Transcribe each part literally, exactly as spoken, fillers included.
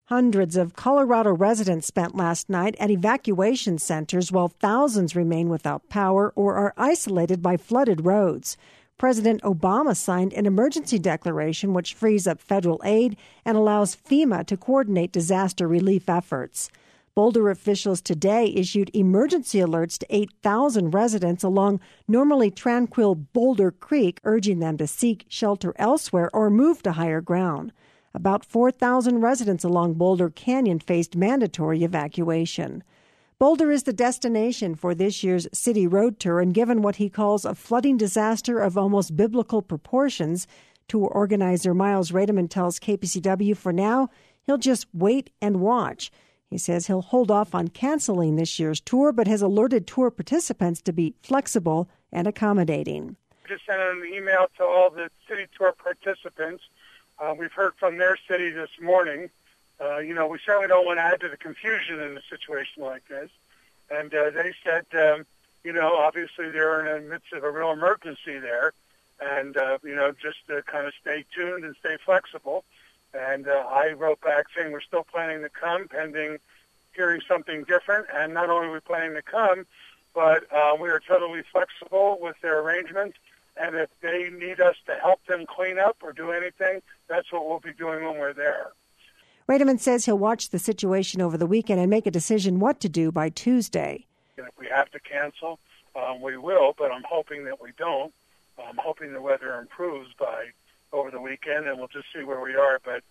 Hundreds of Colorado residents spent last night at evacuation centers while thousands remain without power or are isolated by flooded roads. President Obama signed an emergency declaration which frees up federal aid and allows FEMA to coordinate disaster relief efforts. Boulder officials today issued emergency alerts to eight thousand residents along normally tranquil Boulder Creek, urging them to seek shelter elsewhere or move to higher ground. About four thousand residents along Boulder Canyon faced mandatory evacuation. Boulder is the destination for this year's City Road Tour, and given what he calls a flooding disaster of almost biblical proportions, tour organizer Miles Rademan tells K P C W for now, he'll just wait and watch. He says he'll hold off on canceling this year's tour, but has alerted tour participants to be flexible and accommodating. I just sent an email to all the City Tour participants. Uh, we've heard from their city this morning. Uh, you know, we certainly don't want to add to the confusion in a situation like this. And uh, they said, um, you know, obviously they're in the midst of a real emergency there. And, uh, you know, just to kind of stay tuned and stay flexible. And uh, I wrote back saying we're still planning to come pending hearing something different. And not only are we planning to come, but uh, we are totally flexible with their arrangements. And if they need us to help them clean up or do anything, that's what we'll be doing when we're there. Rademan says he'll watch the situation over the weekend and make a decision what to do by Tuesday. And if we have to cancel, um, we will, but I'm hoping that we don't. I'm hoping the weather improves by over the weekend, and we'll just see where we are. But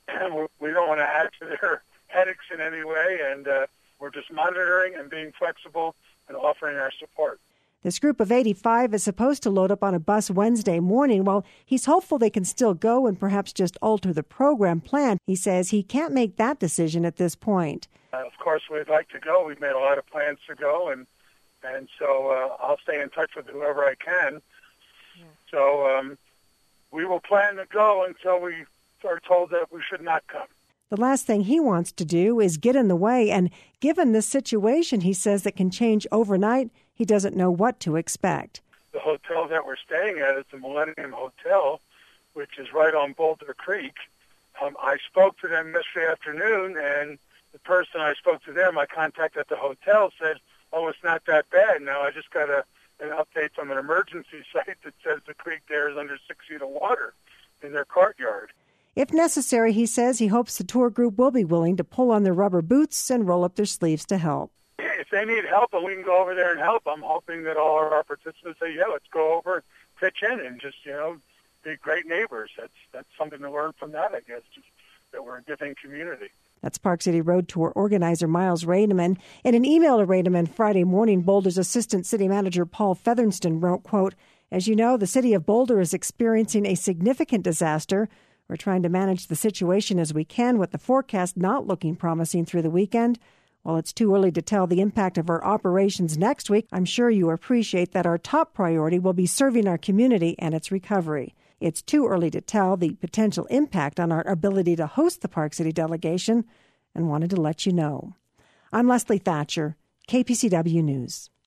we don't want to add to their headaches in any way, and uh, we're just monitoring and being flexible and offering our support. This group of eighty-five is supposed to load up on a bus Wednesday morning. While he's hopeful they can still go and perhaps just alter the program plan, he says he can't make that decision at this point. Uh, of course, we'd like to go. We've made a lot of plans to go, and and so uh, I'll stay in touch with whoever I can. Yeah. So um, we will plan to go until we are told that we should not come. The last thing he wants to do is get in the way, and given this situation, he says, that can change overnight, he doesn't know what to expect. The hotel that we're staying at is the Millennium Hotel, which is right on Boulder Creek. Um, I spoke to them yesterday afternoon, and the person I spoke to there, my contact at the hotel, said, oh, it's not that bad. Now I just got a, an update from an emergency site that says the creek there is under six feet of water in their courtyard. If necessary, he says, he hopes the tour group will be willing to pull on their rubber boots and roll up their sleeves to help. If they need help and we can go over there and help, I'm hoping that all of our participants say, yeah, let's go over and pitch in and just, you know, be great neighbors. That's that's something to learn from that, I guess, just that we're a giving community. That's Park City Road Tour organizer Miles Rademan. In an email to Rademan Friday morning, Boulder's Assistant City Manager Paul Featherston wrote, quote, as you know, the city of Boulder is experiencing a significant disaster. We're trying to manage the situation as we can, with the forecast not looking promising through the weekend. While it's too early to tell the impact of our operations next week, I'm sure you appreciate that our top priority will be serving our community and its recovery. It's too early to tell the potential impact on our ability to host the Park City delegation, and wanted to let you know. I'm Leslie Thatcher, K P C W News.